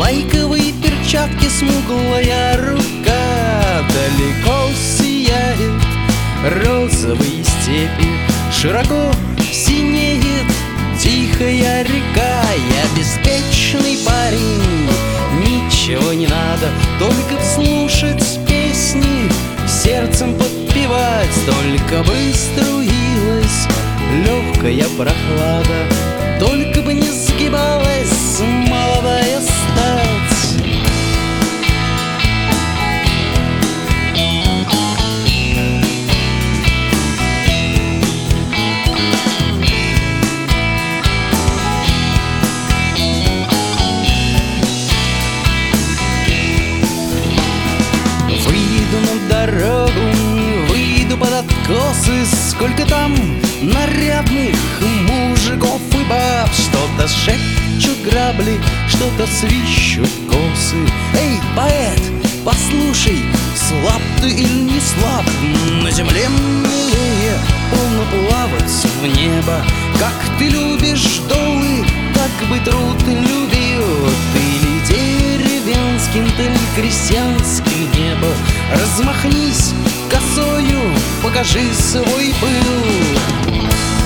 лайковые перчатки, смуглая рука. Далеко сияет розовые степи, широко синеет тихая река. Я беспечный парень, ничего не надо, только слушать песни, сердцем подпевать. Только бы струилась легкая прохлада, только бы не сгибалась молодая стать. Выйду на дорогу, выйду под откосы, сколько там нарядных мужиков и баб. Что-то шепчут грабли, что-то свищут косы. Эй, поэт, послушай, слаб ты или не слаб? На земле милее полно плавать в небо. Как ты любишь долы, так бы труд любил. Ты ли деревенским, ты ли крестьянским не был? Размахнись косою, покажи свой пыл.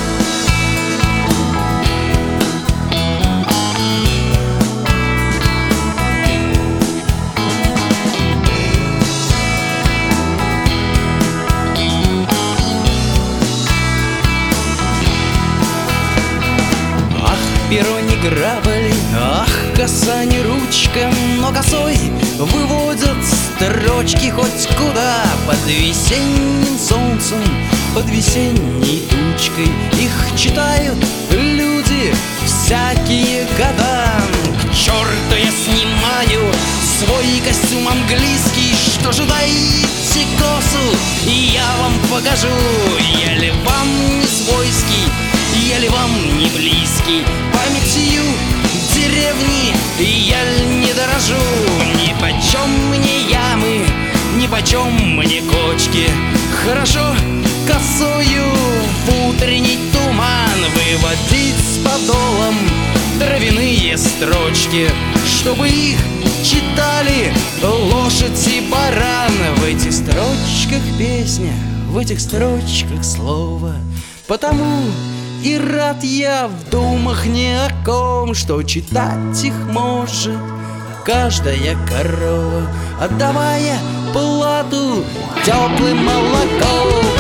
Перо не грабли, ах, коса не ручка, но косой выводят строчки хоть куда. Под весенним солнцем, под весенней тучкой их читают люди всякие года. К черту я снимаю свой костюм английский, что же дайте косу, и я вам покажу. Я ли вам не свойский, я ли вам не близкий, памятью деревни я ли не дорожу. Нипочем мне ямы, нипочем мне кочки, хорошо косою в утренний туман выводить с подолом травяные строчки, чтобы их читали лошадь и баран. В этих строчках песня, в этих строчках слово, потому и рад я в думах ни о ком, что читать их может каждая корова, отдавая плату теплым молоком.